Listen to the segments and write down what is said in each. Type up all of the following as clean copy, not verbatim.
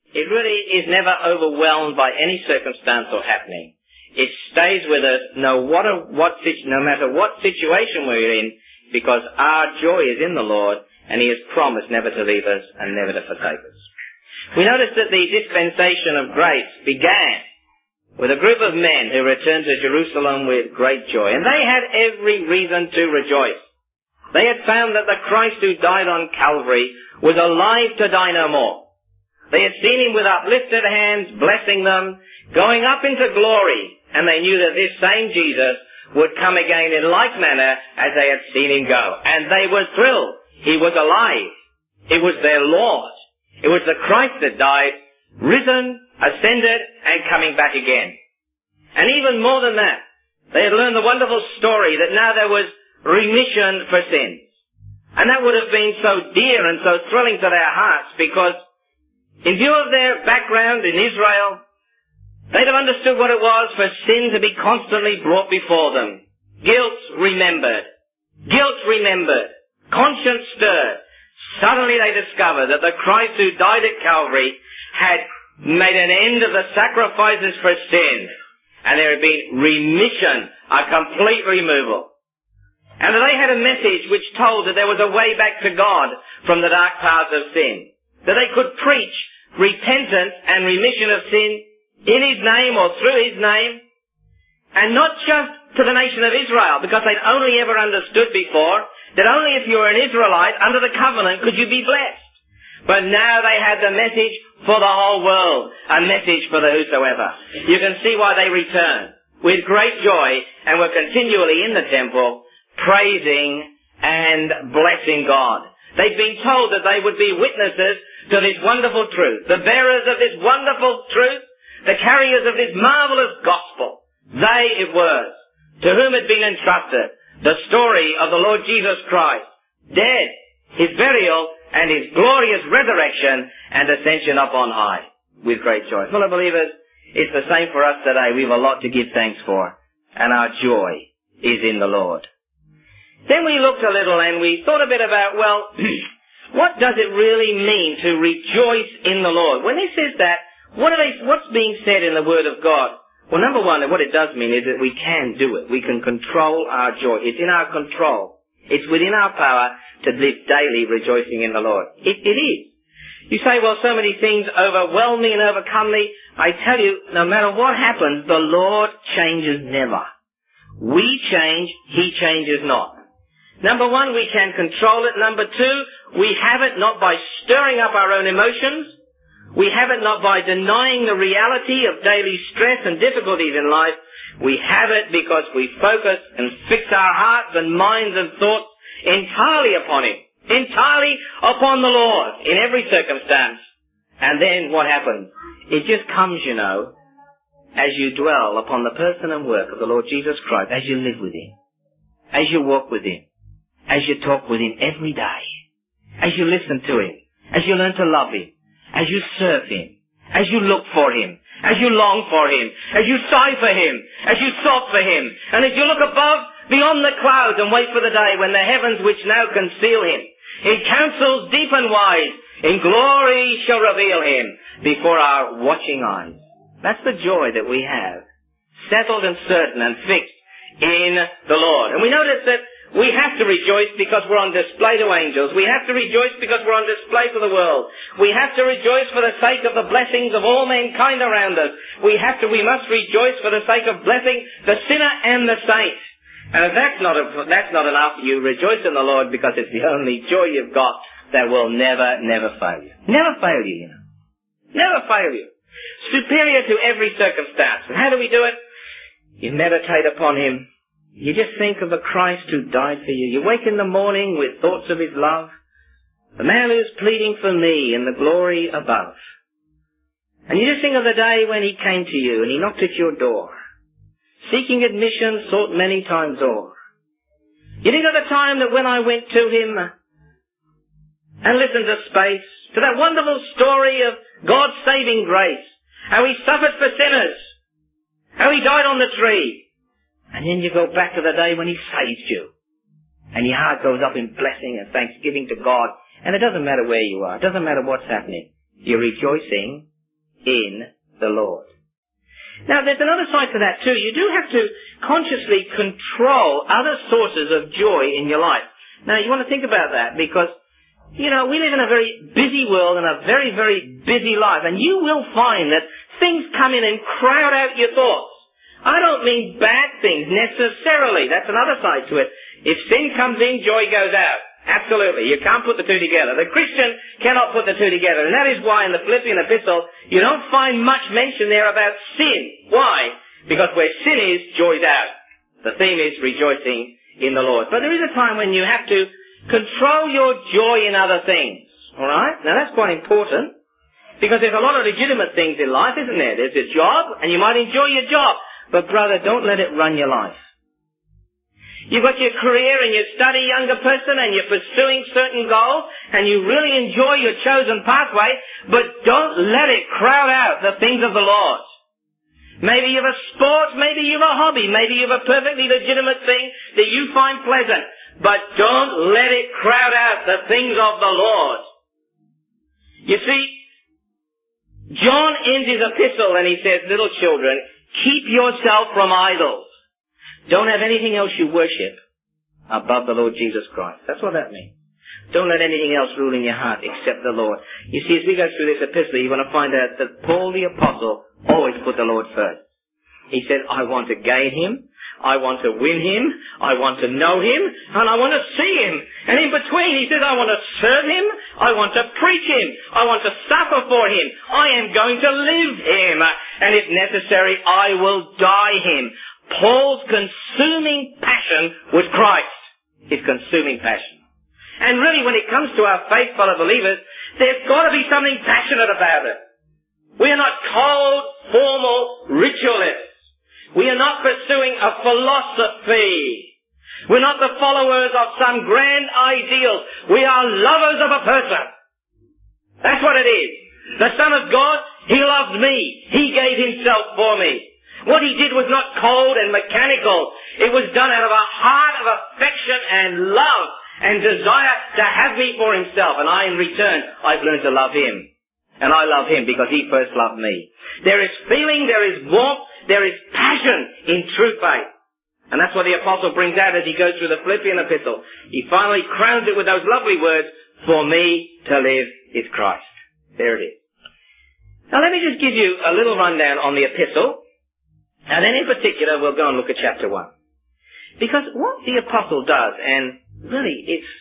It really is never overwhelmed by any circumstance or happening. It stays with us no matter what situation we're in, because our joy is in the Lord, and He has promised never to leave us and never to forsake us. We notice that the dispensation of grace began with a group of men who returned to Jerusalem with great joy, and they had every reason to rejoice. They had found that the Christ who died on Calvary was alive to die no more. They had seen Him with uplifted hands, blessing them, going up into glory, and they knew that this same Jesus would come again in like manner as they had seen Him go. And they were thrilled. He was alive. It was their Lord. It was the Christ that died, risen, ascended, and coming back again. And even more than that, they had learned the wonderful story that now there was remission for sins. And that would have been so dear and so thrilling to their hearts, because in view of their background in Israel, they'd have understood what it was for sin to be constantly brought before them. Guilt remembered. Conscience stirred. Suddenly they discovered that the Christ who died at Calvary had made an end of the sacrifices for sin, and there had been remission, a complete removal. And that they had a message which told that there was a way back to God from the dark paths of sin. That they could preach repentance and remission of sin in His name or through His name, and not just to the nation of Israel, because they'd only ever understood before that only if you were an Israelite under the covenant could you be blessed. But now they had the message for the whole world, a message for the whosoever. You can see why they returned with great joy and were continually in the temple praising and blessing God. They'd been told that they would be witnesses to this wonderful truth, the bearers of this wonderful truth, the carriers of this marvelous gospel. They it was to whom had been entrusted the story of the Lord Jesus Christ, dead, His burial, and His glorious resurrection and ascension up on high, with great joy. Fellow believers, it's the same for us today. We have a lot to give thanks for, and our joy is in the Lord. Then we looked a little and we thought a bit about, well, what does it really mean to rejoice in the Lord? When it says that, what's being said in the Word of God? Well, number one, what it does mean is that we can do it. We can control our joy. It's in our control. It's within our power to live daily rejoicing in the Lord. It is. You say, well, so many things overwhelm me and overcome me. I tell you, no matter what happens, the Lord changes never. We change, He changes not. Number one, we can control it. Number two, we have it not by stirring up our own emotions. We have it not by denying the reality of daily stress and difficulties in life. We have it because we focus and fix our hearts and minds and thoughts entirely upon Him, entirely upon the Lord in every circumstance. And then what happens? It just comes, as you dwell upon the person and work of the Lord Jesus Christ, as you live with Him, as you walk with Him, as you talk with Him every day, as you listen to Him, as you learn to love Him, as you serve Him, as you look for Him, as you long for Him, as you sigh for Him, as you sob for Him, and as you look above beyond the clouds and wait for the day when the heavens which now conceal Him, in counsels deep and wide, in glory shall reveal Him before our watching eyes. That's the joy that we have, settled and certain and fixed in the Lord. And we notice that we have to rejoice because we're on display to angels. We have to rejoice because we're on display for the world. We have to rejoice for the sake of the blessings of all mankind around us. We must rejoice for the sake of blessing the sinner and the saint. And if that's not enough, you rejoice in the Lord because it's the only joy you've got that will never fail you. Never fail you, Never fail you. Superior to every circumstance. And how do we do it? You meditate upon Him. You just think of the Christ who died for you. You wake in the morning with thoughts of His love. The man who's pleading for me in the glory above. And you just think of the day when He came to you and He knocked at your door. Seeking admission, sought many times o'er. You think of the time that when I went to Him and listened to space, to that wonderful story of God's saving grace. How He suffered for sinners. How He died on the tree. And then you go back to the day when He saved you. And your heart goes up in blessing and thanksgiving to God. And it doesn't matter where you are. It doesn't matter what's happening. You're rejoicing in the Lord. Now, there's another side to that too. You do have to consciously control other sources of joy in your life. Now, you want to think about that because, we live in a very busy world and a very, very busy life. And you will find that things come in and crowd out your thoughts. I don't mean bad things necessarily. That's another side to it. If sin comes in, joy goes out. Absolutely. You can't put the two together. The Christian cannot put the two together. And that is why in the Philippian epistle, you don't find much mention there about sin. Why? Because where sin is, joy's out. The theme is rejoicing in the Lord. But there is a time when you have to control your joy in other things. Alright? Now that's quite important. Because there's a lot of legitimate things in life, isn't there? There's a job, and you might enjoy your job. But brother, don't let it run your life. You've got your career and you study, younger person, and you're pursuing certain goals, and you really enjoy your chosen pathway, but don't let it crowd out the things of the Lord. Maybe you have a sport, maybe you have a hobby, maybe you have a perfectly legitimate thing that you find pleasant, but don't let it crowd out the things of the Lord. You see, John ends his epistle and he says, little children, keep yourself from idols. Don't have anything else you worship above the Lord Jesus Christ. That's what that means. Don't let anything else rule in your heart except the Lord. You see, as we go through this epistle, you're going to find out that Paul the Apostle always put the Lord first. He said, I want to gain Him. I want to win Him. I want to know Him. And I want to see Him. And in between, he says, I want to serve Him. I want to preach Him. I want to suffer for Him. I am going to live Him. And if necessary, I will die Him. Paul's consuming passion was Christ. His consuming passion. And really, when it comes to our faith, fellow believers, there's got to be something passionate about it. We are not cold, formal ritualists. We are not pursuing a philosophy. We're not the followers of some grand ideal. We are lovers of a person. That's what it is. The Son of God, He loved me. He gave Himself for me. What He did was not cold and mechanical. It was done out of a heart of affection and love and desire to have me for Himself. And I, in return, I've learned to love Him. And I love Him because He first loved me. There is feeling, there is warmth, there is passion in true faith. And that's what the Apostle brings out as he goes through the Philippian epistle. He finally crowns it with those lovely words, for me to live is Christ. There it is. Now let me just give you a little rundown on the epistle. And then in particular, we'll go and look at chapter 1. Because what the Apostle does, and really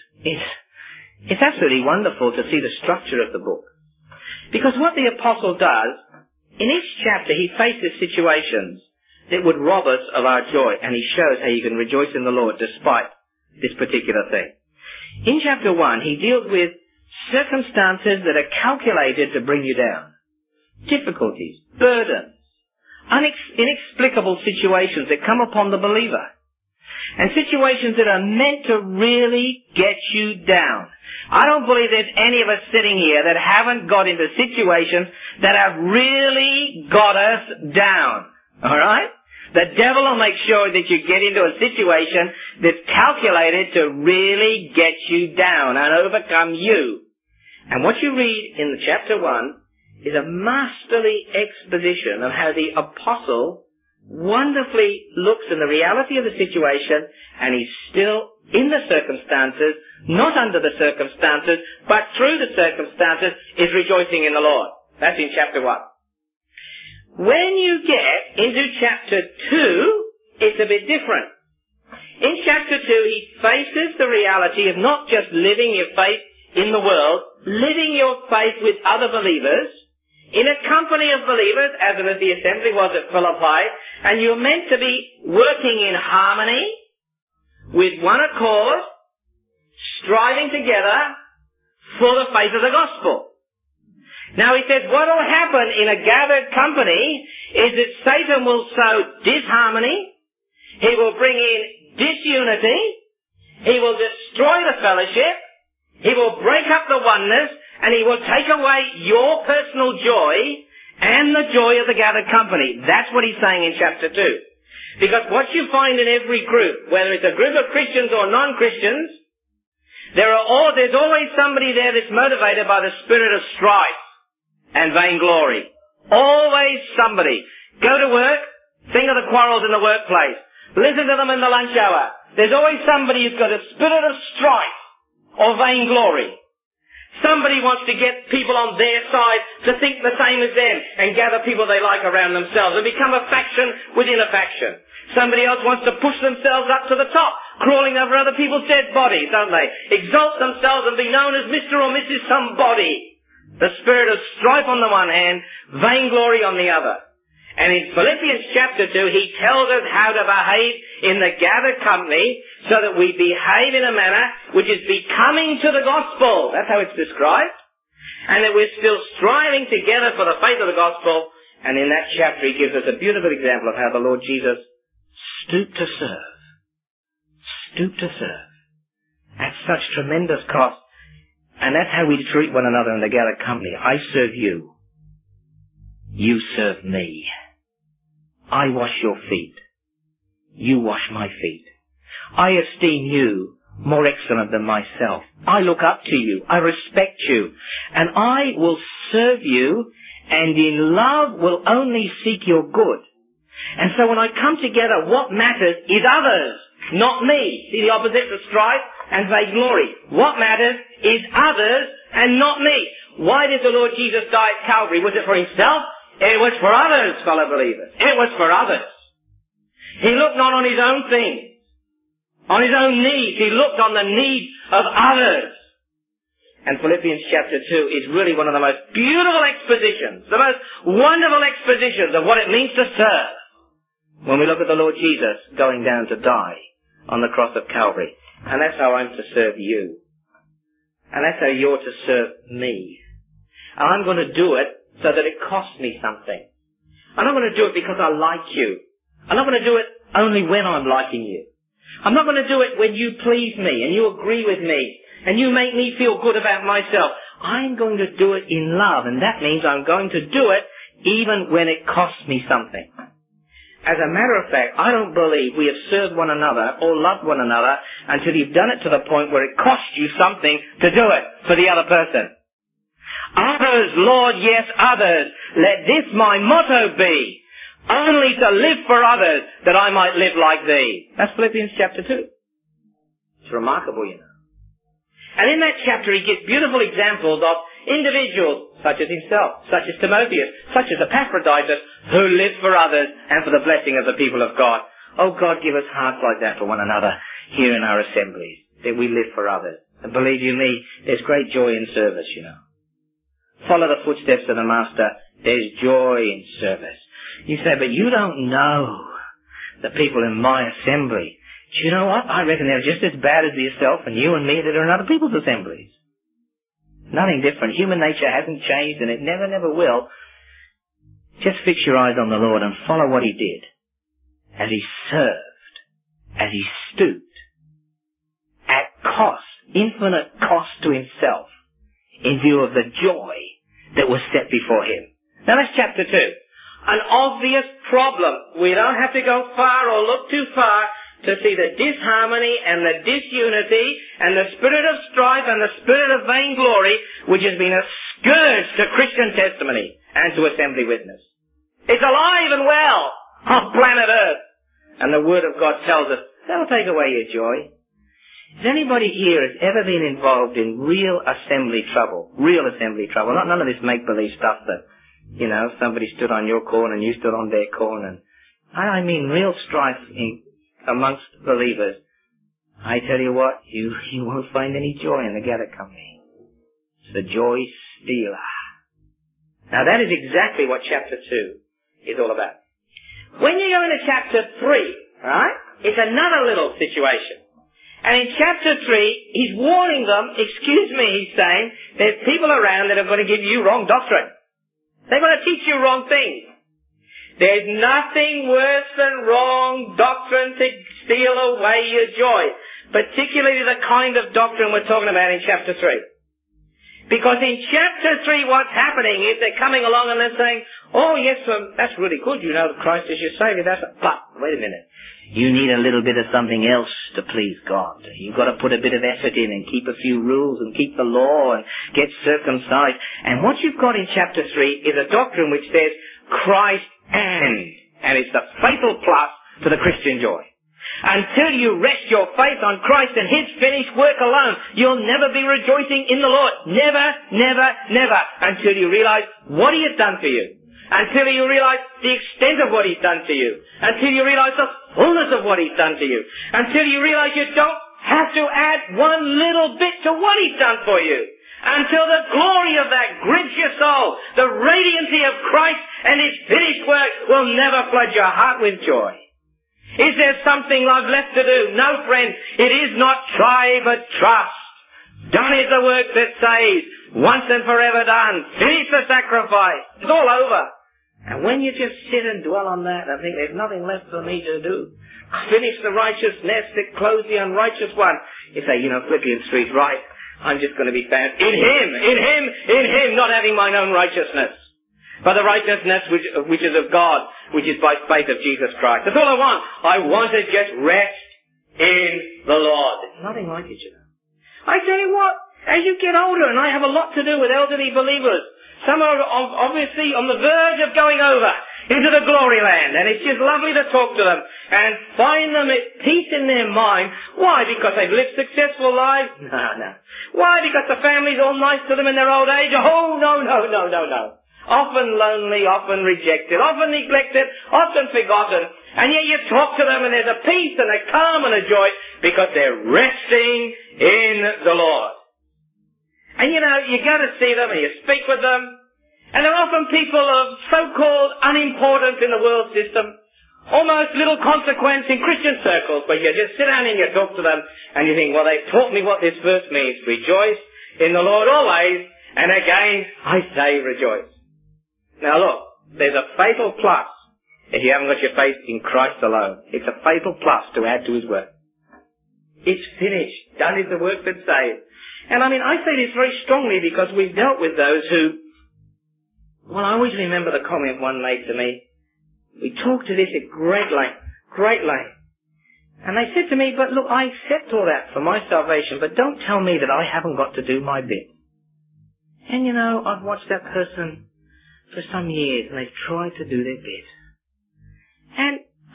it's absolutely wonderful to see the structure of the book. Because what the Apostle does, in each chapter he faces situations that would rob us of our joy, and he shows how you can rejoice in the Lord despite this particular thing. In chapter 1, he deals with circumstances that are calculated to bring you down. Difficulties, burdens, inexplicable situations that come upon the believer. And situations that are meant to really get you down. I don't believe there's any of us sitting here that haven't got into situations that have really got us down. Alright? The devil will make sure that you get into a situation that's calculated to really get you down and overcome you. And what you read in the chapter 1 is a masterly exposition of how the apostle wonderfully looks in the reality of the situation, and he's still in the circumstances, not under the circumstances, but through the circumstances is rejoicing in the Lord. That's in chapter 1. When you get into chapter 2, it's a bit different. In chapter 2, he faces the reality of not just living your faith in the world, living your faith with other believers, in a company of believers, as the assembly was at Philippi, and you're meant to be working in harmony, with one accord, striving together for the faith of the gospel. Now he says what will happen in a gathered company is that Satan will sow disharmony, he will bring in disunity, he will destroy the fellowship, he will break up the oneness, and he will take away your personal joy and the joy of the gathered company. That's what he's saying in chapter 2. Because what you find in every group, whether it's a group of Christians or non-Christians, there's always somebody there that's motivated by the spirit of strife and vainglory. Always somebody. Go to work, think of the quarrels in the workplace. Listen to them in the lunch hour. There's always somebody who's got a spirit of strife or vainglory. Somebody wants to get people on their side to think the same as them and gather people they like around themselves and become a faction within a faction. Somebody else wants to push themselves up to the top, crawling over other people's dead bodies, don't they? Exalt themselves and be known as Mr. or Mrs. Somebody. The spirit of strife on the one hand, vainglory on the other. And in Philippians chapter 2, he tells us how to behave in the gathered company so that we behave in a manner which is becoming to the gospel. That's how it's described. And that we're still striving together for the faith of the gospel. And in that chapter, he gives us a beautiful example of how the Lord Jesus stooped to serve. Stooped to serve. At such tremendous cost. And that's how we treat one another in the gathered company. I serve you. You serve me. I wash your feet. You wash my feet. I esteem you more excellent than myself. I look up to you. I respect you. And I will serve you, and in love will only seek your good. And so when I come together, what matters is others, not me. See the opposite to strife and vainglory. What matters is others and not me. Why did the Lord Jesus die at Calvary? Was it for himself? It was for others, fellow believers. It was for others. He looked not on his own things, on his own needs. He looked on the needs of others. And Philippians chapter 2 is really one of the most beautiful expositions, the most wonderful expositions of what it means to serve. When we look at the Lord Jesus going down to die on the cross of Calvary. And that's how I'm to serve you. And that's how you're to serve me. And I'm going to do it so that it costs me something. I'm not going to do it because I like you. I'm not going to do it only when I'm liking you. I'm not going to do it when you please me and you agree with me and you make me feel good about myself. I'm going to do it in love, and that means I'm going to do it even when it costs me something. As a matter of fact, I don't believe we have served one another or loved one another until you've done it to the point where it costs you something to do it for the other person. Others, Lord, yes, others. Let this my motto be, only to live for others, that I might live like thee. That's Philippians chapter 2. It's remarkable, you know. And in that chapter he gives beautiful examples of individuals, such as himself, such as Timotheus, such as Epaphroditus, who live for others and for the blessing of the people of God. Oh God, give us hearts like that for one another here in our assemblies, that we live for others. And believe you me, there's great joy in service, you know. Follow the footsteps of the Master. There's joy in service. You say, but you don't know the people in my assembly. Do you know what? I reckon they're just as bad as yourself and you and me that are in other people's assemblies. Nothing different. Human nature hasn't changed, and it never will. Just fix your eyes on the Lord and follow what he did. As he served, as he stooped, at cost, infinite cost to himself, in view of the joy that was set before him. Now that's chapter 2. An obvious problem. We don't have to go far or look too far to see the disharmony and the disunity and the spirit of strife and the spirit of vainglory which has been a scourge to Christian testimony and to assembly witness. It's alive and well on planet Earth. And the Word of God tells us, that'll take away your joy. Has anybody here has ever been involved in real assembly trouble? Real assembly trouble. Not none of this make-believe stuff that, you know, somebody stood on your corner and you stood on their corner. I mean real strife amongst believers. I tell you what, you won't find any joy in the gathered company. It's the joy stealer. Now that is exactly what chapter 2 is all about. When you go into chapter 3, right, it's another little situation. And in chapter 3, he's warning them, excuse me, he's saying, there's people around that are going to give you wrong doctrine. They're going to teach you wrong things. There's nothing worse than wrong doctrine to steal away your joy. Particularly the kind of doctrine we're talking about in chapter 3. Because in chapter 3 what's happening is they're coming along and they're saying, oh yes, that's really good, you know, Christ is your Savior. But, wait a minute. you need a little bit of something else to please God. You've got to put a bit of effort in and keep a few rules and keep the law and get circumcised. And what you've got in chapter 3 is a doctrine which says Christ and it's the fatal plus to the Christian joy. Until you rest your faith on Christ and His finished work alone, you'll never be rejoicing in the Lord. Never, never, never. Until you realize what He has done for you. Until you realize the extent of what He's done to you. Until you realize the fullness of what He's done to you. Until you realize you don't have to add one little bit to what He's done for you. Until the glory of that grips your soul. The radiancy of Christ and His finished work will never flood your heart with joy. Is there something I've left to do? No, friend. It is not try, but trust. Done is the work that saves. Once and forever done. Finish the sacrifice. It's all over. And when you just sit and dwell on that and think there's nothing left for me to do, finish the righteousness that clothes the unrighteous one, you say, Philippians 3's right. I'm just going to be found in Him, not having mine own righteousness. But the righteousness which is of God, which is by faith of Jesus Christ. That's all I want. I want to just rest in the Lord. There's nothing like it, I tell you what, as you get older, and I have a lot to do with elderly believers, some are obviously on the verge of going over into the glory land, and it's just lovely to talk to them and find them at peace in their mind. Why? Because they've lived successful lives? No. Why? Because the family's all nice to them in their old age? Oh, no. Often lonely, often rejected, often neglected, often forgotten. And yet you talk to them and there's a peace and a calm and a joy because they're resting in the Lord. And you go to see them and you speak with them. And they're often people of so-called unimportance in the world system. Almost little consequence in Christian circles. But you just sit down and you talk to them and you think, well, they've taught me what this verse means. Rejoice in the Lord always. And again, I say rejoice. Now look, there's a fatal plus if you haven't got your faith in Christ alone. It's a fatal plus to add to His work. It's finished. Done is the work that saves. And I say this very strongly because we've dealt with those who, I always remember the comment one made to me. We talked to this at great length. And they said to me, but look, I accept all that for my salvation, but don't tell me that I haven't got to do my bit. And I've watched that person for some years, and they've tried to do their bit. And,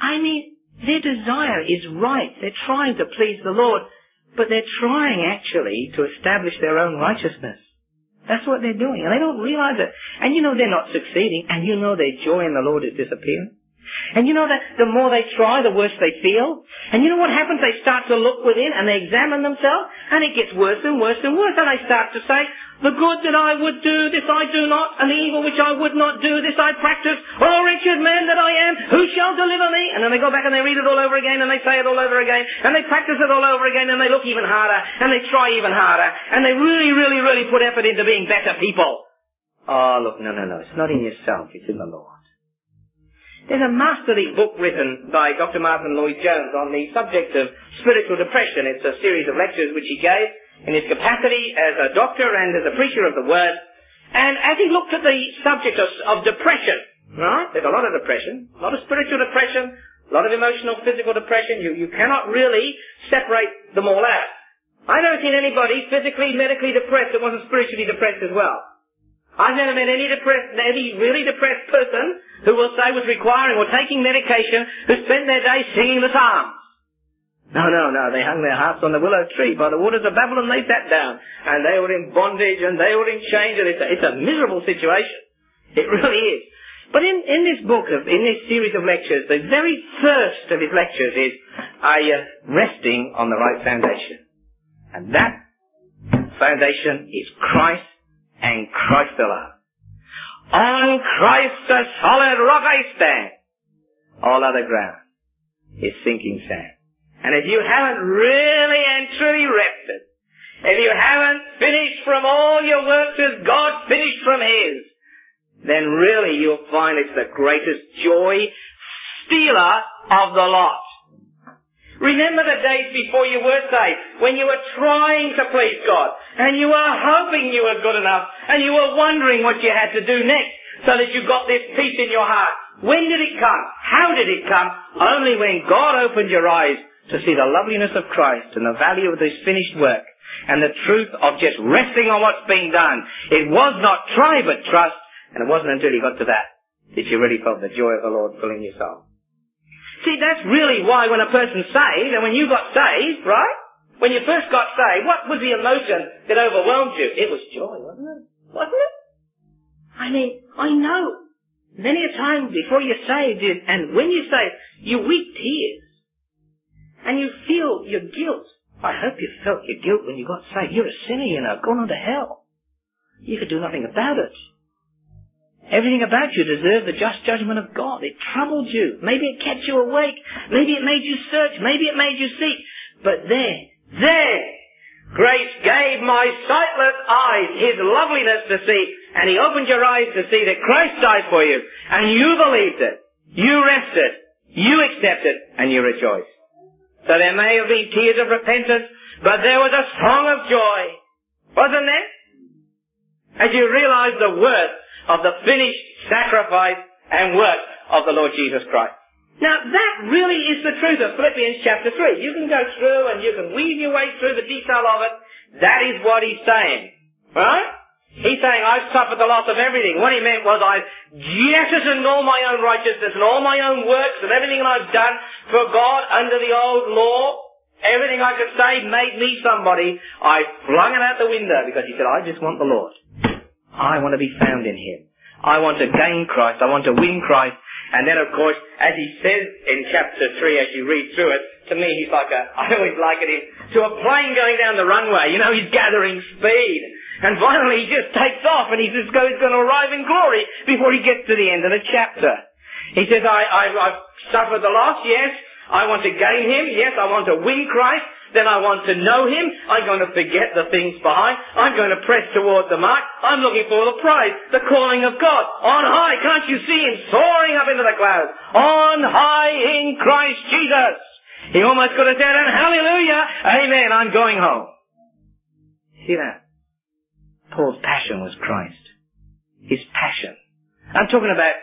their desire is right. They're trying to please the Lord, but they're trying, actually, to establish their own righteousness. That's what they're doing, and they don't realize it. And they're not succeeding, and their joy in the Lord is disappearing. And that the more they try, the worse they feel. And what happens? They start to look within, and they examine themselves, and it gets worse and worse and worse, and they start to say, the good that I would do, this I do not, and the evil which I would not do, this I practice. Oh, wretched man that I am, who shall deliver me? And then they go back and they read it all over again, and they say it all over again, and they practice it all over again, and they look even harder, and they try even harder, and they really, really, really put effort into being better people. Oh, look, no. It's not in yourself, it's in the Lord. There's a masterly book written by Dr. Martin Lloyd-Jones on the subject of spiritual depression. It's a series of lectures which he gave in his capacity as a doctor and as a preacher of the Word. And as he looked at the subject of depression, right? There's a lot of depression, a lot of spiritual depression, a lot of emotional, physical depression. You cannot really separate them all out. I've never seen anybody physically, medically depressed that wasn't spiritually depressed as well. I've never met any really depressed person who will say was requiring or taking medication who spent their day singing the Psalms. No. They hung their harps on the willow tree. By the waters of Babylon they sat down. And they were in bondage and they were in chains. And it's a miserable situation. It really is. But in this book, in this series of lectures, the very first of his lectures is, are you resting on the right foundation? And that foundation is Christ and Christ alone. On Christ the solid rock I stand. All other ground is sinking sand. And if you haven't really and truly rested, if you haven't finished from all your works as God finished from His, then really you'll find it's the greatest joy stealer of the lot. Remember the days before you were saved, when you were trying to please God, and you were hoping you were good enough, and you were wondering what you had to do next, so that you got this peace in your heart. When did it come? How did it come? Only when God opened your eyes to see the loveliness of Christ and the value of His finished work and the truth of just resting on what's being done. It was not try but trust, and it wasn't until you got to that you really felt the joy of the Lord filling your soul. See, that's really why when a person's saved, and when you got saved, right? When you first got saved, what was the emotion that overwhelmed you? It was joy, wasn't it? Wasn't it? I mean, I know many a time before you're saved, and when you're saved, you weep tears. And you feel your guilt. I hope you felt your guilt when you got saved. You're a sinner, gone into hell. You could do nothing about it. Everything about you deserved the just judgment of God. It troubled you. Maybe it kept you awake. Maybe it made you search. Maybe it made you seek. But there, grace gave my sightless eyes His loveliness to see, and He opened your eyes to see that Christ died for you, and you believed it. You rested. You accepted, and you rejoiced. So there may have been tears of repentance, but there was a song of joy. Wasn't there? As you realized the worth of the finished sacrifice and work of the Lord Jesus Christ. Now, that really is the truth of Philippians chapter 3. You can go through and you can weave your way through the detail of it. That is what he's saying. Right? He's saying, I've suffered the loss of everything. What he meant was, I've jettisoned all my own righteousness and all my own works and everything I've done for God under the old law. Everything I could say made me somebody. I flung it out the window because he said, I just want the Lord. I want to be found in Him. I want to gain Christ. I want to win Christ. And then, of course, as he says in chapter 3, as you read through it, to me he's like I always liken him to a plane going down the runway. He's gathering speed. And finally he just takes off and he's going to arrive in glory before he gets to the end of the chapter. He says, I've suffered the loss, yes. I want to gain Him, yes. I want to win Christ. Then I want to know Him. I'm going to forget the things behind. I'm going to press toward the mark. I'm looking for the prize, the calling of God. On high, can't you see Him soaring up into the clouds? On high in Christ Jesus. He almost could have said, and hallelujah, amen, I'm going home. See that? Paul's passion was Christ. His passion. I'm talking about,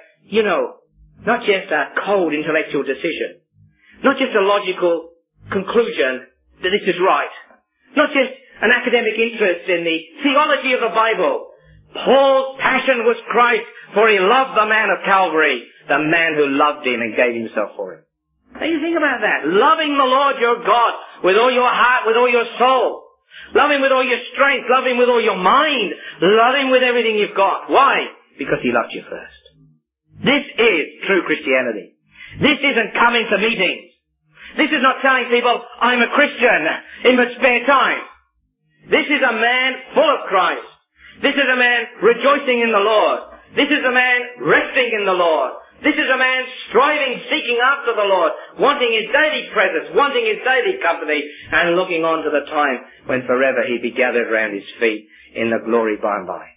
not just a cold intellectual decision. Not just a logical conclusion that this is right. Not just an academic interest in the theology of the Bible. Paul's passion was Christ, for he loved the man of Calvary, the man who loved him and gave himself for him. Now you think about that. Loving the Lord your God with all your heart, with all your soul. Love Him with all your strength. Love Him with all your mind. Love Him with everything you've got. Why? Because He loved you first. This is true Christianity. This isn't coming to meetings. This is not telling people, I'm a Christian in my spare time. This is a man full of Christ. This is a man rejoicing in the Lord. This is a man resting in the Lord. This is a man striving, seeking after the Lord, wanting His daily presence, wanting His daily company, and looking on to the time when forever He'd be gathered round His feet in the glory by and by.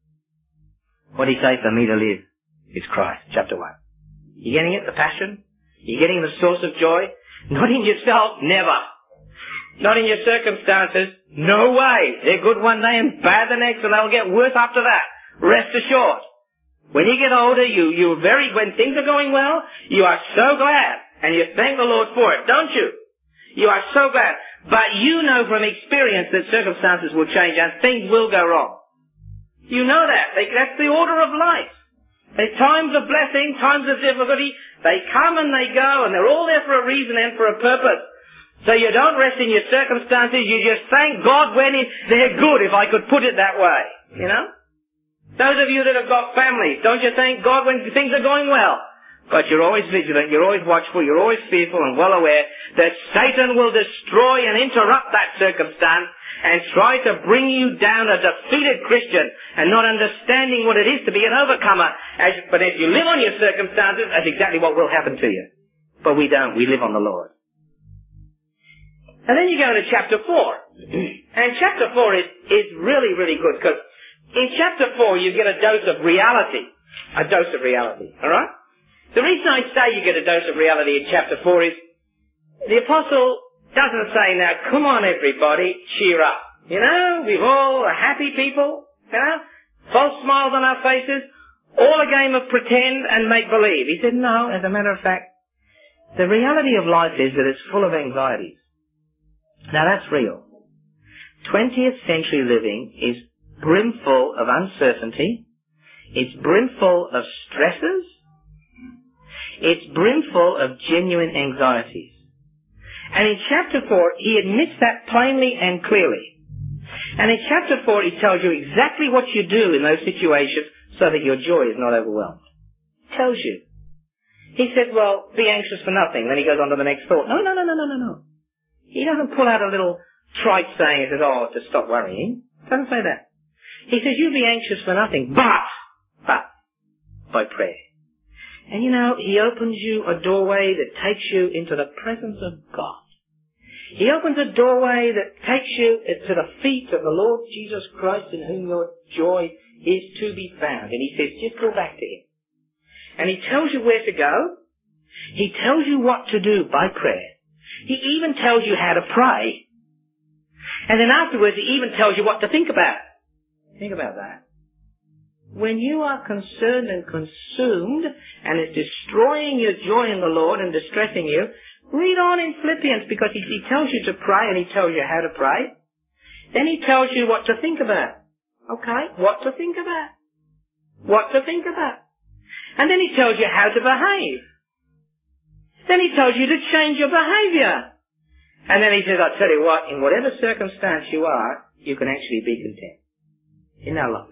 What did He say? For me to live is Christ. Chapter 1. You getting it? The passion? You getting the source of joy? Not in yourself, never. Not in your circumstances, no way. They're good one day and bad the next, and they'll get worse after that. Rest assured. When you get older, when things are going well, you are so glad, and you thank the Lord for it, don't you? You are so glad. But you know from experience that circumstances will change and things will go wrong. You know that. That's the order of life. There's times of blessing, times of difficulty. They come and they go, and they're all there for a reason and for a purpose. So you don't rest in your circumstances, you just thank God when they're good, if I could put it that way. Those of you that have got families, don't you thank God when things are going well? But you're always vigilant, you're always watchful, you're always fearful and well aware that Satan will destroy and interrupt that circumstance and try to bring you down a defeated Christian and not understanding what it is to be an overcomer. But if you live on your circumstances, that's exactly what will happen to you. But we don't. We live on the Lord. And then you go to chapter 4. And chapter 4 is really, really good because in chapter 4 you get a dose of reality. A dose of reality. Alright? The reason I say you get a dose of reality in chapter 4 is the apostle doesn't say, now, come on everybody, cheer up. We're all happy people, false smiles on our faces. all a game of pretend and make-believe. He said, no, as a matter of fact, the reality of life is that it's full of anxieties. Now that's real. 20th century living is brimful of uncertainty. It's brimful of stresses. It's brimful of genuine anxieties. And in chapter 4, he admits that plainly and clearly. And in chapter 4, he tells you exactly what you do in those situations so that your joy is not overwhelmed. Tells you. He says, well, be anxious for nothing. Then he goes on to the next thought. No. He doesn't pull out a little trite saying and says, oh, to stop worrying. Doesn't say that. He says, you be anxious for nothing, but by prayer. And you know, he opens you a doorway that takes you into the presence of God. He opens a doorway that takes you to the feet of the Lord Jesus Christ, in whom your joy is to be found. And he says, just go back to him. And he tells you where to go. He tells you what to do by prayer. He even tells you how to pray. And then afterwards, he even tells you what to think about. Think about that. When you are concerned and consumed and it's destroying your joy in the Lord and distressing you, read on in Philippians, because he tells you to pray and he tells you how to pray. Then he tells you what to think about. Okay? What to think about. What to think about. And then he tells you how to behave. Then he tells you to change your behavior. And then he says, I tell you what, in whatever circumstance you are, you can actually be content. Isn't that lovely?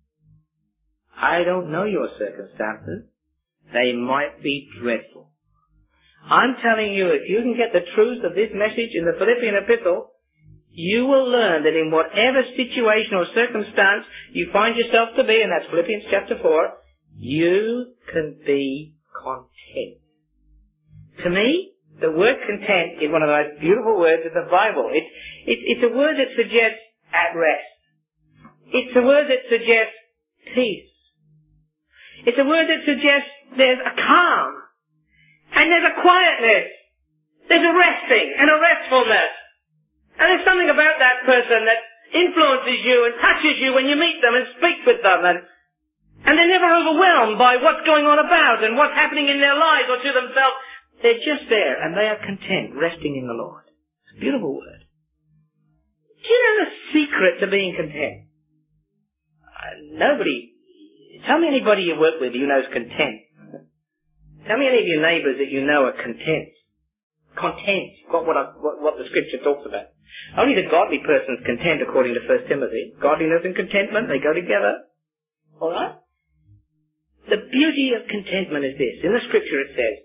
I don't know your circumstances. They might be dreadful. I'm telling you, if you can get the truth of this message in the Philippian epistle, you will learn that in whatever situation or circumstance you find yourself to be, and that's Philippians chapter 4, you can be content. To me, the word content is one of the most beautiful words of the Bible. It's a word that suggests at rest. It's a word that suggests peace. It's a word that suggests there's a calm. And there's a quietness. There's a resting and a restfulness. And there's something about that person that influences you and touches you when you meet them and speak with them. And they're never overwhelmed by what's going on about and what's happening in their lives or to themselves. They're just there and they are content, resting in the Lord. It's a beautiful word. Do you know the secret to being content? Nobody. Tell me anybody you work with who knows content. Tell me any of your neighbours that you know are content. Content. What the scripture talks about. Only the godly person is content according to 1 Timothy. Godliness and contentment, they go together. Alright? The beauty of contentment is this. In the scripture it says,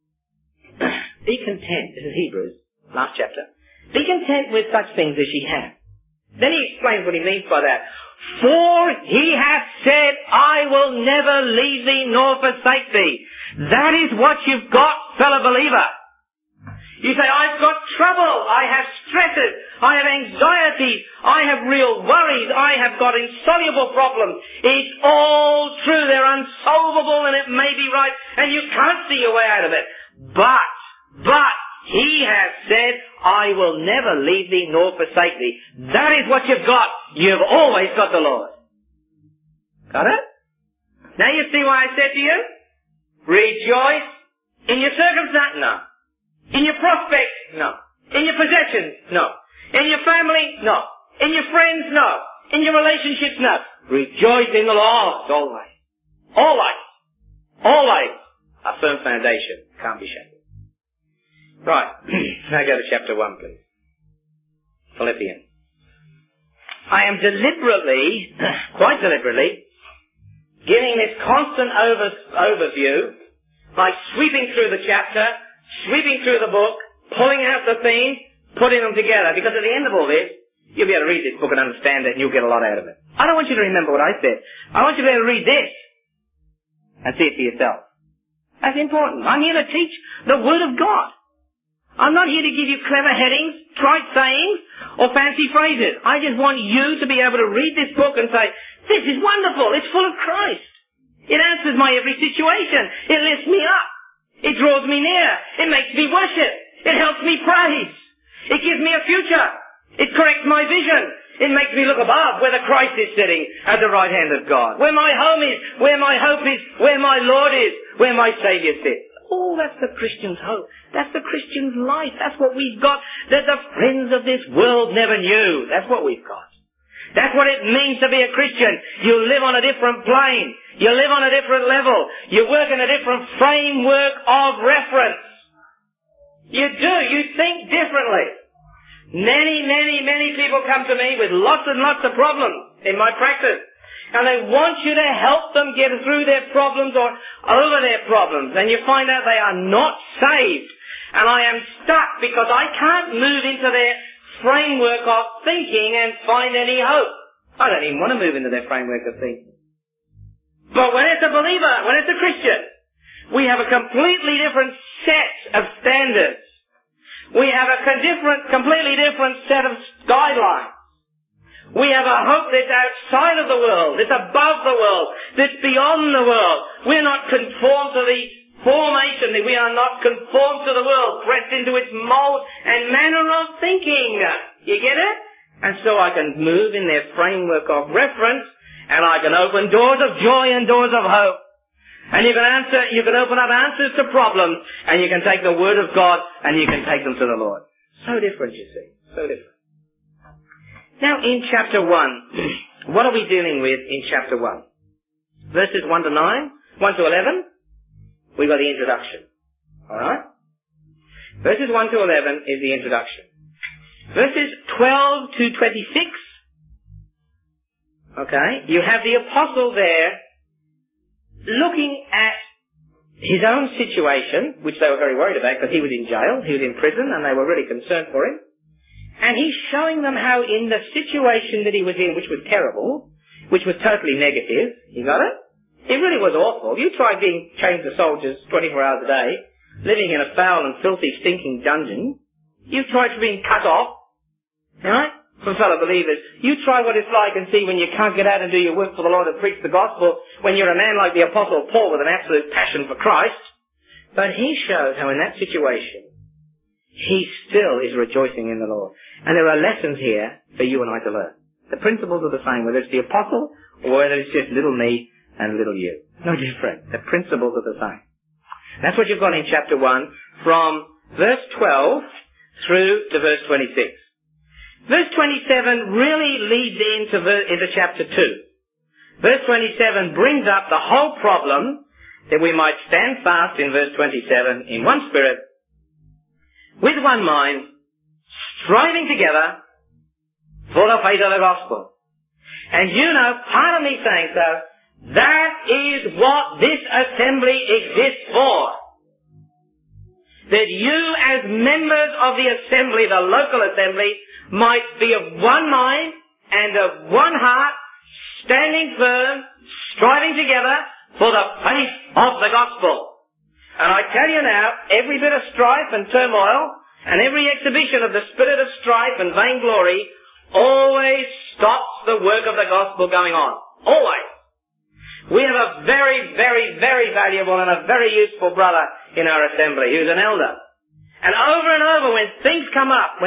be content. This is Hebrews, last chapter. Be content with such things as ye have. Then he explains what he means by that. For he hath said, I will never leave thee nor forsake thee. That is what you've got, fellow believer. You say, I've got trouble, I have stresses, I have anxieties, I have real worries, I have got insoluble problems. It's all true, they're unsolvable and it may be right, and you can't see your way out of it. But, he has said, I will never leave thee nor forsake thee. That is what you've got. You've always got the Lord. Got it? Now you see why I said to you, rejoice in your circumstance? No. In your prospects? No. In your possessions? No. In your family? No. In your friends? No. In your relationships? No. Rejoice in the Lord always. Always. Always. A firm foundation. Can't be shaken. Right. Now go to chapter 1, please. Philippians. I am deliberately, quite deliberately, giving this constant overview by sweeping through the chapter, sweeping through the book, pulling out the themes, putting them together. Because at the end of all this, you'll be able to read this book and understand it and you'll get a lot out of it. I don't want you to remember what I said. I want you to be able to read this and see it for yourself. That's important. I'm here to teach the Word of God. I'm not here to give you clever headings, trite sayings, or fancy phrases. I just want you to be able to read this book and say, this is wonderful. It's full of Christ. It answers my every situation. It lifts me up. It draws me near. It makes me worship. It helps me praise. It gives me a future. It corrects my vision. It makes me look above where the Christ is sitting at the right hand of God. Where my home is, where my hope is, where my Lord is, where my Saviour sits. Oh, that's the Christian's hope. That's the Christian's life. That's what we've got that the friends of this world never knew. That's what we've got. That's what it means to be a Christian. You live on a different plane. You live on a different level. You work in a different framework of reference. You do. You think differently. Many people come to me with lots and lots of problems in my practice. And they want you to help them get through their problems or over their problems. And you find out they are not saved. And I am stuck because I can't move into their framework of thinking and find any hope. I don't even want to move into their framework of thinking. But when it's a believer, when it's a Christian, we have a completely different set of standards. We have a completely different set of guidelines. We have a hope that's outside of the world, that's above the world, that's beyond the world. We're not conformed to the formation, we are not conformed to the world, pressed into its mold and manner of thinking. You get it? And so I can move in their framework of reference, and I can open doors of joy and doors of hope. And you can open up answers to problems, and you can take the Word of God, and you can take them to the Lord. So different, you see. So different. Now, in chapter 1, what are we dealing with in chapter 1? Verses 1 to 9, 1 to 11, we've got the introduction. Alright? Verses 1 to 11 is the introduction. Verses 12 to 26, okay, you have the apostle there looking at his own situation, which they were very worried about because he was in jail, he was in prison, and they were really concerned for him. And he's showing them how in the situation that he was in, which was terrible, which was totally negative, you got it? It really was awful. You try being chained to soldiers 24 hours a day, living in a foul and filthy, stinking dungeon. You try being cut off, right, from fellow believers. You try what it's like and see when you can't get out and do your work for the Lord and preach the gospel, when you're a man like the Apostle Paul with an absolute passion for Christ. But he shows how in that situation, he still is rejoicing in the Lord. And there are lessons here for you and I to learn. The principles are the same, whether it's the apostle or whether it's just little me and little you. No different. The principles are the same. That's what you've got in chapter 1 from verse 12 through to verse 26. Verse 27 really leads into chapter 2. Verse 27 brings up the whole problem that we might stand fast in verse 27 in one spirit, with one mind, striving together for the faith of the gospel. And you know, part of me saying so, that is what this assembly exists for. That you as members of the assembly, the local assembly, might be of one mind and of one heart, standing firm, striving together for the faith of the gospel. And I tell you now, every bit of strife and turmoil and every exhibition of the spirit of strife and vainglory always stops the work of the gospel going on. Always. We have a very, very, very valuable and a very useful brother in our assembly who's an elder. And over, when things come up,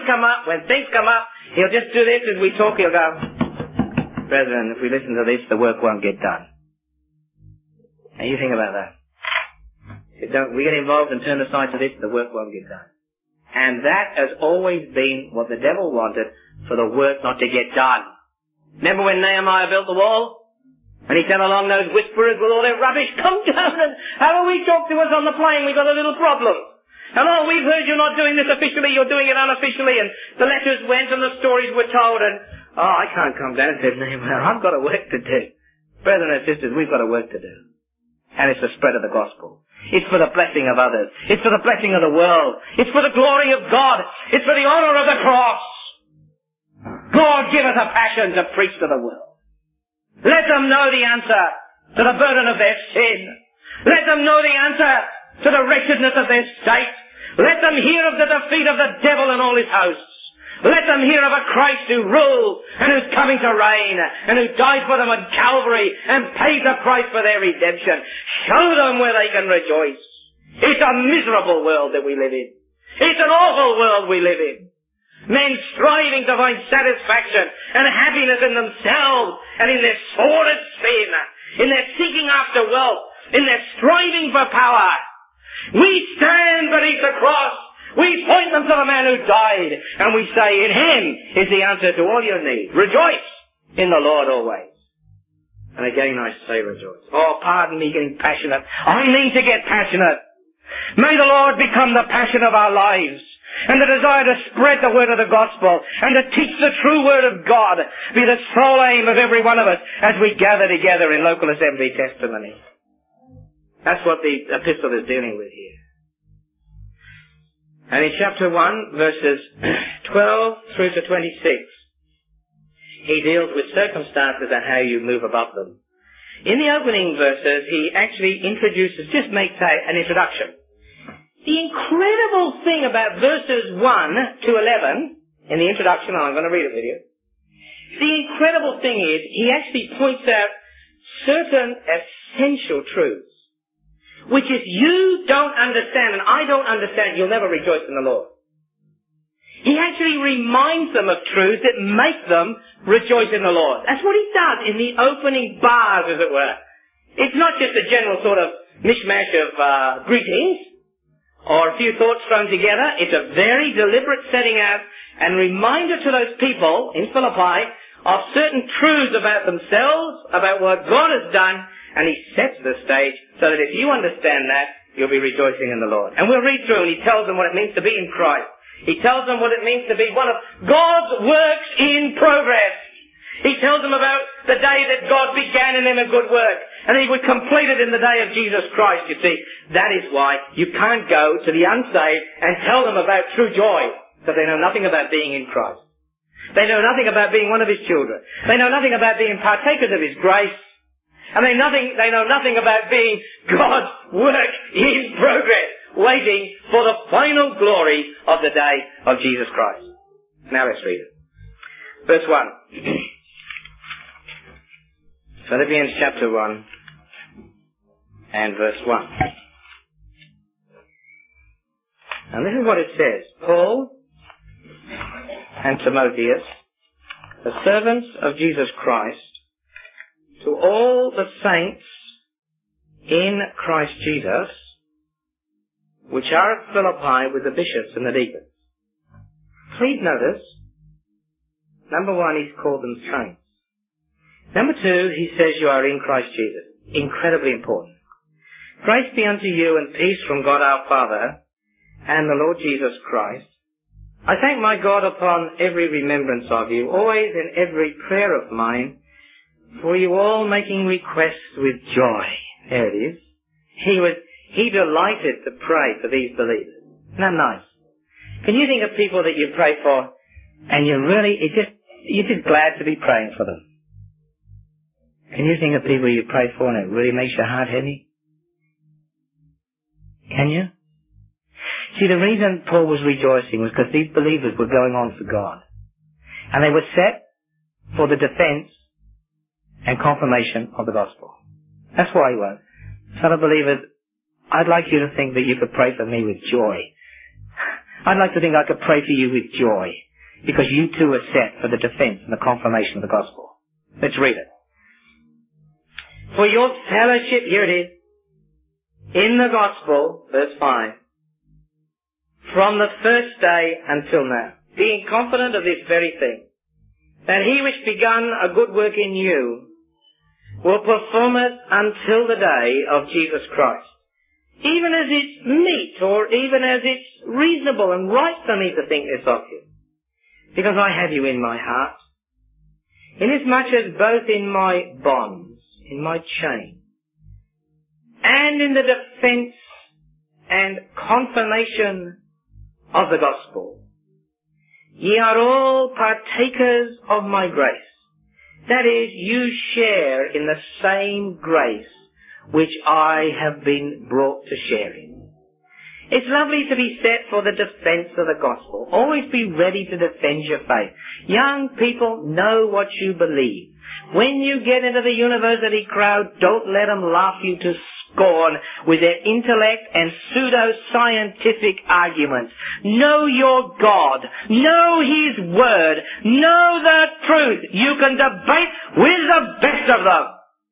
he'll just do this as we talk. He'll go, "Brethren, if we listen to this, the work won't get done." Now you think about that. If we get involved and turn aside to this, the work won't get done. And that has always been what the devil wanted, for the work not to get done. Remember when Nehemiah built the wall? And he sent along those whisperers with all their rubbish, "Come down and have a wee talk to us on the plane, we've got a little problem. And oh, we've heard you're not doing this officially, you're doing it unofficially," and the letters went and the stories were told, and, "Oh, I can't come down," said Nehemiah, "I've got a work to do." Brethren and sisters, we've got a work to do. And it's the spread of the gospel. It's for the blessing of others. It's for the blessing of the world. It's for the glory of God. It's for the honor of the cross. God, give us a passion to preach to the world. Let them know the answer to the burden of their sin. Let them know the answer to the wretchedness of their state. Let them hear of the defeat of the devil and all his hosts. Let them hear of a Christ who rules and who's coming to reign and who died for them at Calvary and paid the price for their redemption. Show them where they can rejoice. It's a miserable world that we live in. It's an awful world we live in. Men striving to find satisfaction and happiness in themselves and in their sordid sin, in their seeking after wealth, in their striving for power. We stand beneath the cross. We point them to the man who died, and we say, in him is the answer to all your needs. Rejoice in the Lord always. And again I say rejoice. Oh, pardon me getting passionate. I need to get passionate. May the Lord become the passion of our lives, and the desire to spread the word of the gospel and to teach the true word of God be the sole aim of every one of us as we gather together in local assembly testimony. That's what the epistle is dealing with here. And in chapter 1, verses 12 through to 26, he deals with circumstances and how you move above them. In the opening verses, he actually introduces, just makes an introduction. The incredible thing about verses 1 to 11, in the introduction, and I'm going to read it with you. The incredible thing is, he actually points out certain essential truths, which if you don't understand, and I don't understand, you'll never rejoice in the Lord. He actually reminds them of truths that make them rejoice in the Lord. That's what he does in the opening bars, as it were. It's not just a general sort of mishmash of greetings, or a few thoughts thrown together. It's a very deliberate setting out and reminder to those people in Philippi of certain truths about themselves, about what God has done, and he sets the stage so that if you understand that, you'll be rejoicing in the Lord. And we'll read through, and he tells them what it means to be in Christ. He tells them what it means to be one of God's works in progress. He tells them about the day that God began in them a good work, and he would complete it in the day of Jesus Christ. You see, that is why you can't go to the unsaved and tell them about true joy, because they know nothing about being in Christ. They know nothing about being one of his children. They know nothing about being partakers of his grace. And they know nothing about being God's work in progress, waiting for the final glory of the day of Jesus Christ. Now let's read it. Verse 1. Philippians chapter 1 and verse 1. And this is what it says. Paul and Timotheus, the servants of Jesus Christ, to all the saints in Christ Jesus, which are at Philippi with the bishops and the deacons. Please notice, number 1, he's called them saints. Number 2, he says you are in Christ Jesus. Incredibly important. Grace be unto you and peace from God our Father and the Lord Jesus Christ. I thank my God upon every remembrance of you, always in every prayer of mine, for you all making requests with joy. There it is. He delighted to pray for these believers. Isn't that nice? Can you think of people that you pray for and you're just glad to be praying for them? Can you think of people you pray for and it really makes your heart heavy? Can you? See, the reason Paul was rejoicing was because these believers were going on for God. And they were set for the defense and confirmation of the gospel. That's why he was. Fellow believers, I'd like you to think that you could pray for me with joy. I'd like to think I could pray for you with joy, because you too are set for the defense and the confirmation of the gospel. Let's read it. For your fellowship, here it is, in the gospel, verse 5, from the first day until now, being confident of this very thing, that he which begun a good work in you will perform it until the day of Jesus Christ. Even as it's meet, or even as it's reasonable and right for me to think this of you. Because I have you in my heart, inasmuch as both in my bonds, in my chain, and in the defense and confirmation of the gospel, ye are all partakers of my grace. That is, you share in the same grace which I have been brought to share in. It's lovely to be set for the defense of the gospel. Always be ready to defend your faith. Young people, know what you believe. When you get into the university crowd, don't let them laugh you to scorn with their intellect and pseudo-scientific arguments. Know your God. Know His Word. Know the truth. You can debate with the best of them.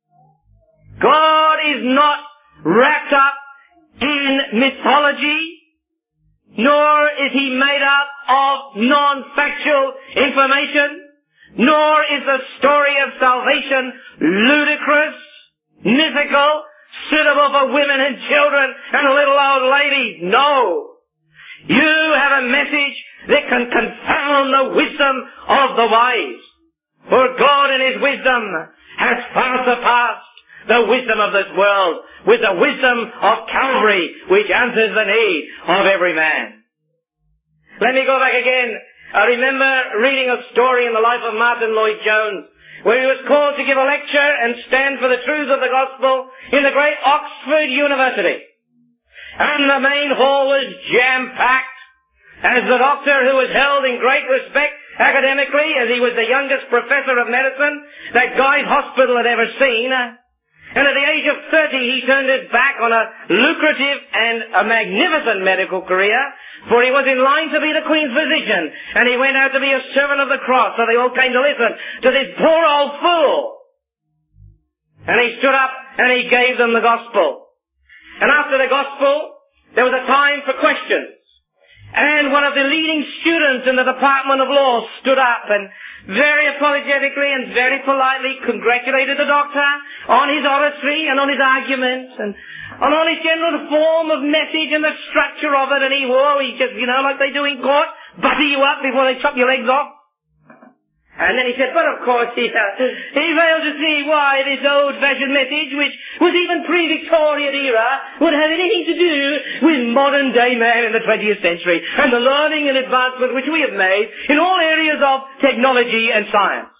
God is not wrapped up in mythology, nor is He made up of non-factual information, nor is the story of salvation ludicrous, mythical, suitable for women and children and little old ladies. No. You have a message that can confound the wisdom of the wise. For God in His wisdom has far surpassed the wisdom of this world with the wisdom of Calvary, which answers the need of every man. Let me go back again. I remember reading a story in the life of Martin Lloyd-Jones, where he was called to give a lecture and stand for the truth of the gospel in the great Oxford University. And the main hall was jam-packed, as the doctor, who was held in great respect academically, as he was the youngest professor of medicine that Guy's Hospital had ever seen, and at the age of 30 he turned his back on a lucrative and a magnificent medical career, for he was in line to be the Queen's physician, and he went out to be a servant of the cross, so they all came to listen to this poor old fool. And he stood up and he gave them the gospel. And after the gospel, there was a time for questions. And one of the leading students in the Department of Law stood up and very apologetically and very politely congratulated the doctor on his oratory and on his arguments and on his general form of message and the structure of it. And he just, like they do in court, butter you up before they chop your legs off. And then he said, but of course he failed to see why this old-fashioned message, which was even pre-Victorian era, would have anything to do with modern-day man in the 20th century and the learning and advancement which we have made in all areas of technology and science.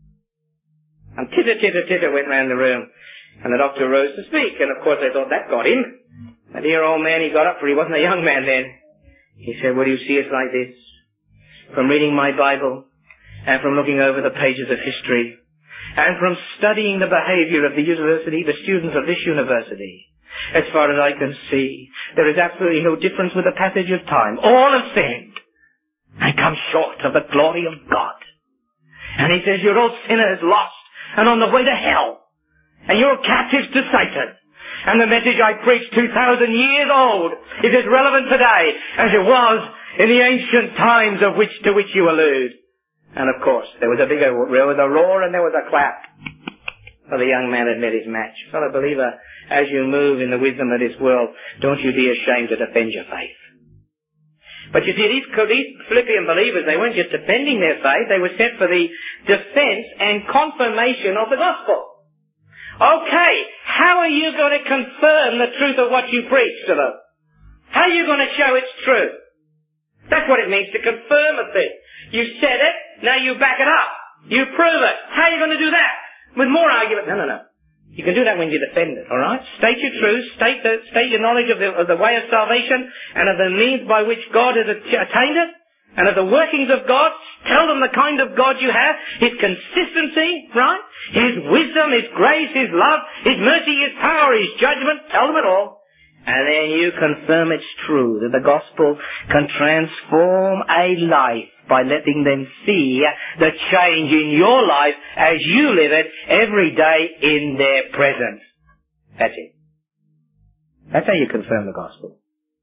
And titter went round the room, and the doctor rose to speak, and of course they thought that got him. The dear old man, he got up, for he wasn't a young man then. He said, well, you see, it's like this. From reading my Bible, and from looking over the pages of history, and from studying the behavior of the students of this university, as far as I can see, there is absolutely no difference with the passage of time. All have sinned and come short of the glory of God. And he says, you're all sinners lost and on the way to hell, and you're captives to Satan. And the message I preached 2,000 years old is as relevant today as it was in the ancient times to which you allude. And of course, there was a roar and there was a clap. For the young man had met his match. Fellow believer, as you move in the wisdom of this world, don't you be ashamed to defend your faith. But you see, these Philippian believers, they weren't just defending their faith, they were sent for the defense and confirmation of the gospel. Okay, how are you going to confirm the truth of what you preach to them? How are you going to show it's true? That's what it means to confirm a thing. You said it, now you back it up. You prove it. How are you going to do that? With more argument? No. You can do that when you defend it, alright? State your truth, state your knowledge of the way of salvation, and of the means by which God has attained it, and of the workings of God. Tell them the kind of God you have, His consistency, right? His wisdom, His grace, His love, His mercy, His power, His judgment. Tell them it all. And then you confirm it's true, that the gospel can transform a life by letting them see the change in your life as you live it every day in their presence. That's it. That's how you confirm the gospel.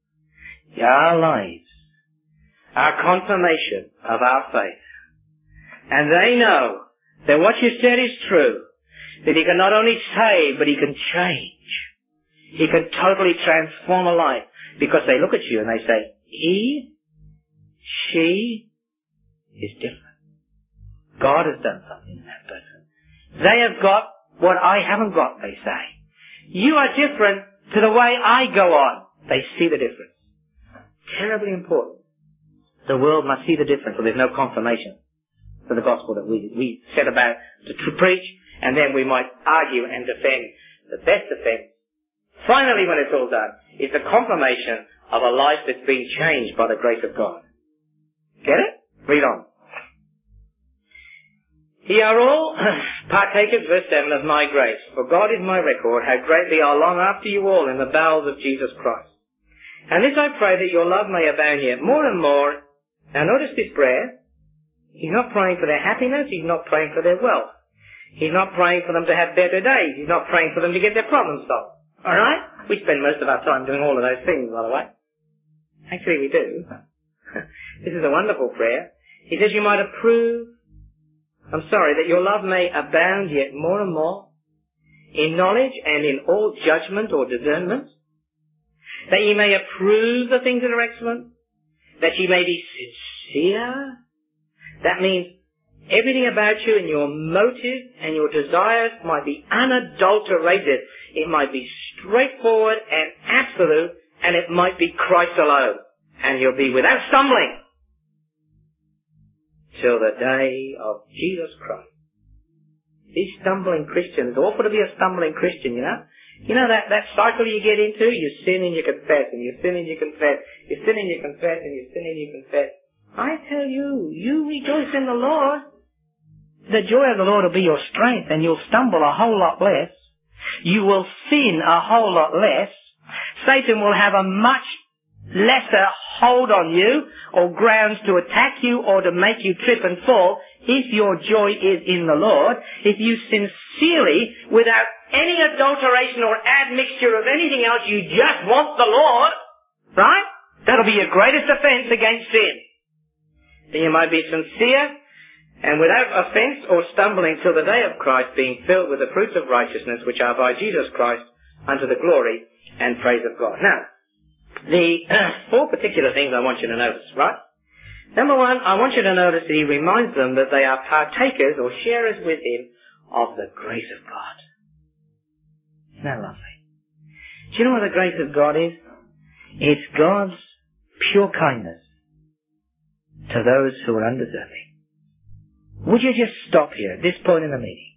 Our lives are confirmation of our faith. And they know that what you said is true, that He can not only save, but He can change. He can totally transform a life, because they look at you and they say, she is different. God has done something in that person. They have got what I haven't got, they say. You are different to the way I go on. They see the difference. Terribly important. The world must see the difference, or there's no confirmation for the gospel that we set about to preach, and then we might argue and defend. The best defense, finally, when it's all done, is the confirmation of a life that's been changed by the grace of God. Get it? Read on. Ye are all partakers, verse 7, of my grace. For God is my record, how greatly I long after you all in the bowels of Jesus Christ. And this I pray that your love may abound yet more and more. Now notice this prayer. He's not praying for their happiness. He's not praying for their wealth. He's not praying for them to have better days. He's not praying for them to get their problems solved. Alright? We spend most of our time doing all of those things, by the way. Actually, we do. This is a wonderful prayer. He says you might that your love may abound yet more and more in knowledge and in all judgment or discernment, that ye may approve the things that are excellent, that ye may be sincere. That means everything about you and your motive and your desires might be unadulterated. It might be straightforward and absolute, and it might be Christ alone. And you'll be without stumbling till the day of Jesus Christ. These stumbling Christians, it's awful to be a stumbling Christian, you know? You know that cycle you get into? You sin and you confess, and you sin and you confess, you sin and you confess, and you sin and you confess. I tell you, you rejoice in the Lord. The joy of the Lord will be your strength, and you'll stumble a whole lot less. You will sin a whole lot less. Satan will have a much lesser hold on you or grounds to attack you or to make you trip and fall if your joy is in the Lord, if you sincerely, without any adulteration or admixture of anything else, you just want the Lord, right? That'll be your greatest offense against sin. Then you might be sincere and without offense or stumbling till the day of Christ, being filled with the fruits of righteousness which are by Jesus Christ unto the glory and praise of God. Now, the four particular things I want you to notice, right? Number one, I want you to notice that he reminds them that they are partakers or sharers with him of the grace of God. Isn't that lovely? Do you know what the grace of God is? It's God's pure kindness to those who are undeserving. Would you just stop here at this point in the meeting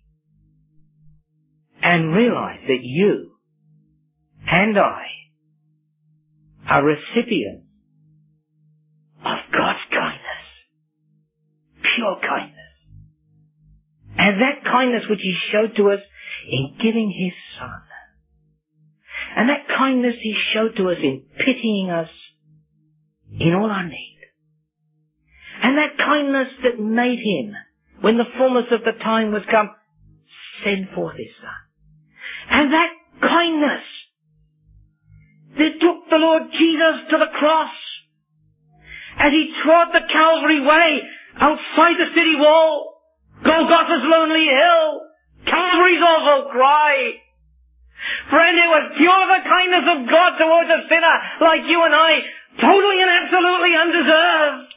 and realize that you and I are recipients of God's kindness, pure kindness. And that kindness which he showed to us in giving his Son. And that kindness he showed to us in pitying us in all our need. And that kindness that made him, when the fullness of the time was come, send forth his Son. And that kindness that took the Lord Jesus to the cross as he trod the Calvary way outside the city wall, Golgotha's lonely hill, Calvary's awful cry. Friend, it was pure the kindness of God towards a sinner like you and I, totally and absolutely undeserved.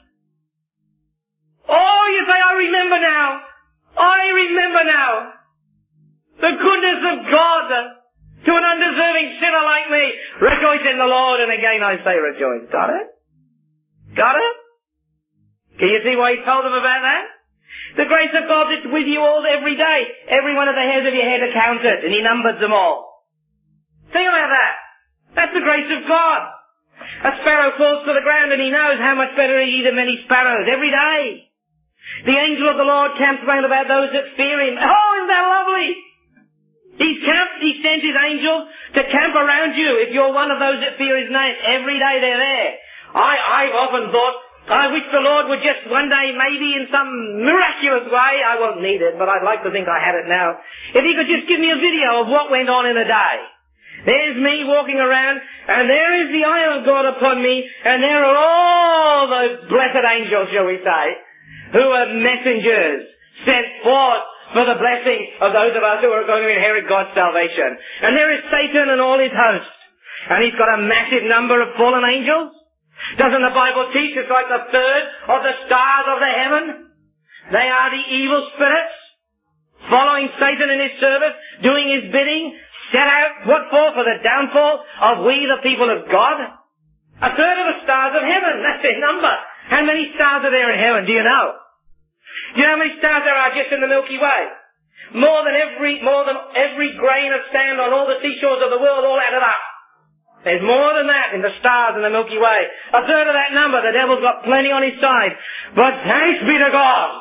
Oh, you say, I remember now. I remember now. The goodness of God to an undeserving sinner like me. Rejoice in the Lord, and again I say rejoice. Got it? Got it? Can you see why he told them about that? The grace of God that's with you all every day. Every one of the hairs of your head are counted, and he numbered them all. Think about that. That's the grace of God. A sparrow falls to the ground, and he knows how much better he is than many sparrows every day. The angel of the Lord camps round about those that fear him. Oh, isn't that lovely? He sent his angels to camp around you if you're one of those that fear his name. Every day they're there. I've often thought, I wish the Lord would just one day, maybe in some miraculous way, I won't need it, but I'd like to think I had it now, if he could just give me a video of what went on in a day. There's me walking around, and there is the eye of God upon me, and there are all those blessed angels, shall we say, who are messengers sent forth for the blessing of those of us who are going to inherit God's salvation. And there is Satan and all his hosts. And he's got a massive number of fallen angels. Doesn't the Bible teach it's like a third of the stars of the heaven? They are the evil spirits, following Satan in his service, doing his bidding, set out, what for? For the downfall of we, the people of God. A third of the stars of heaven, that's their number. How many stars are there in heaven, do you know? Do you know how many stars there are just in the Milky Way? More than every grain of sand on all the seashores of the world all added up. There's more than that in the stars in the Milky Way. A third of that number, the devil's got plenty on his side. But thanks be to God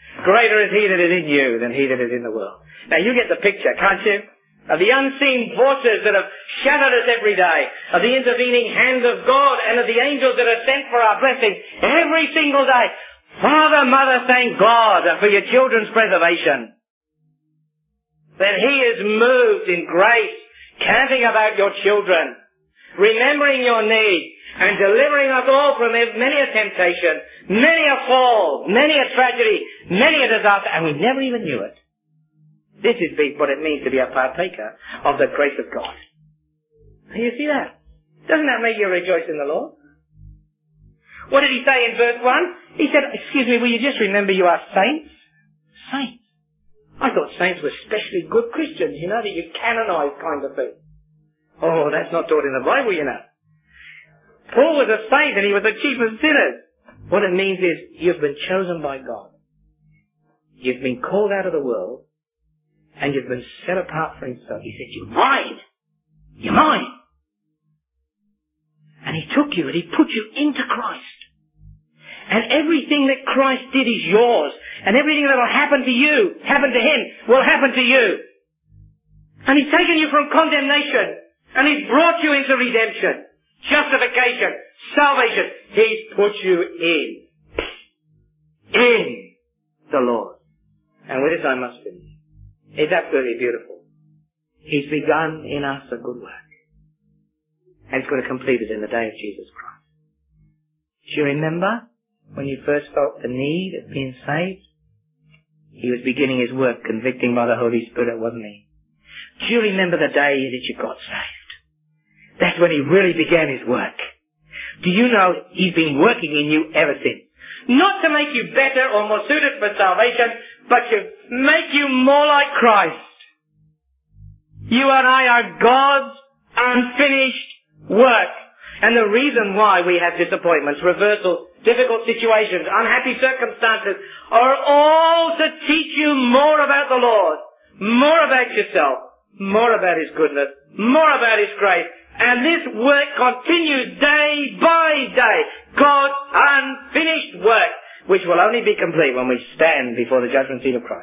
Greater is he that is in you than he that is in the world. Now you get the picture, can't you? Of the unseen forces that have shattered us every day, of the intervening hand of God and of the angels that are sent for our blessing every single day. Father, Mother, thank God for your children's preservation. That he is moved in grace, caring about your children, remembering your need, and delivering us all from many a temptation, many a fall, many a tragedy, many a disaster, and we never even knew it. This is what it means to be a partaker of the grace of God. And you see that? Doesn't that make you rejoice in the Lord? What did he say in verse 1? He said, excuse me, will you just remember you are saints? Saints. I thought saints were specially good Christians, you know, that you canonize kind of thing. Oh, that's not taught in the Bible, you know. Paul was a saint and he was the chief of sinners. What it means is you've been chosen by God. You've been called out of the world and you've been set apart for himself. He said, you're mine. You're mine. And he took you and he put you into Christ. And everything that Christ did is yours. And everything that will happen to you, happen to him, will happen to you. And he's taken you from condemnation. And he's brought you into redemption, justification, salvation. He's put you in the Lord. And with this I must finish. It's absolutely beautiful. He's begun in us a good work. And he's going to complete it in the day of Jesus Christ. Do you remember when you first felt the need of being saved? He was beginning his work, convicting by the Holy Spirit, wasn't he? Do you remember the day that you got saved? That's when he really began his work. Do you know he's been working in you ever since? Not to make you better or more suited for salvation, but to make you more like Christ. You and I are God's unfinished work. And the reason why we have disappointments, reversals, difficult situations, unhappy circumstances are all to teach you more about the Lord, more about yourself, more about his goodness, more about his grace. And this work continues day by day. God's unfinished work, which will only be complete when we stand before the judgment seat of Christ.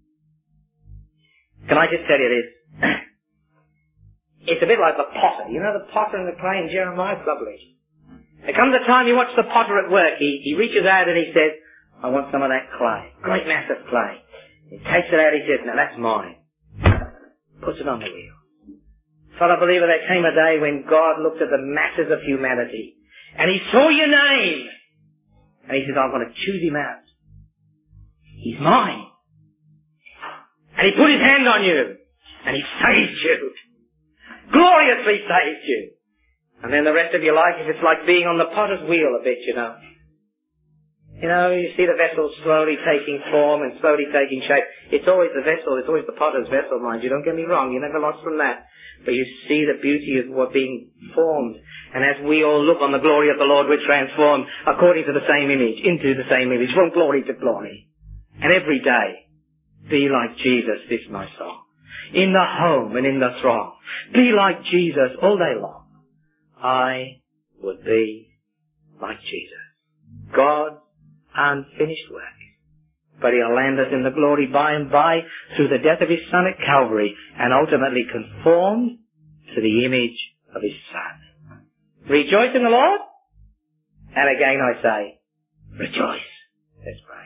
Can I just tell you this? It's a bit like the potter. You know the potter in the clay in Jeremiah? It's lovely. There comes a time you watch the potter at work. He reaches out and he says, I want some of that clay. Great mass of clay. He takes it out, he says, now that's mine. Puts it on the wheel. Fellow believer, there came a day when God looked at the masses of humanity and he saw your name and he says, I'm going to choose him out. He's mine. And he put his hand on you and he saved you. Gloriously saved you. And then the rest of your life is just like being on the potter's wheel a bit, you know. You know, you see the vessel slowly taking form and slowly taking shape. It's always the vessel, it's always the potter's vessel, mind you. Don't get me wrong, you're never lost from that. But you see the beauty of what being formed. And as we all look on the glory of the Lord, we're transformed according to the same image, into the same image, from glory to glory. And every day, be like Jesus, this my song. In the home and in the throng. Be like Jesus all day long. I would be like Jesus. God's unfinished work. But he'll land us in the glory by and by through the death of his Son at Calvary and ultimately conformed to the image of his Son. Rejoice in the Lord. And again I say, rejoice. Let's pray.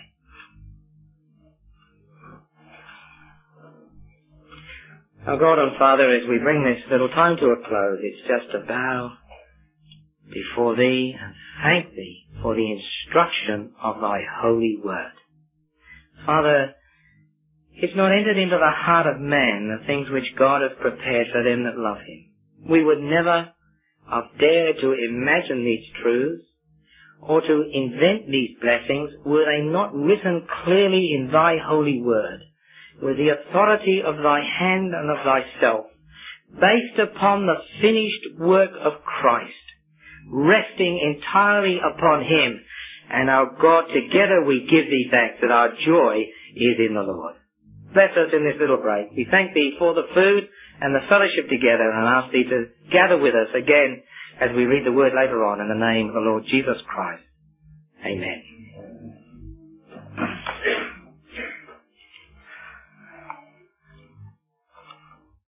Our God and Father, as we bring this little time to a close, it's just to bow before thee and thank thee for the instruction of thy holy word. Father, it's not entered into the heart of man the things which God has prepared for them that love him. We would never have dared to imagine these truths or to invent these blessings were they not written clearly in thy holy word, with the authority of thy hand and of thyself, based upon the finished work of Christ, resting entirely upon him. And our God, together we give thee thanks that our joy is in the Lord. Bless us in this little break. We thank thee for the food and the fellowship together and ask thee to gather with us again as we read the word later on in the name of the Lord Jesus Christ. Amen.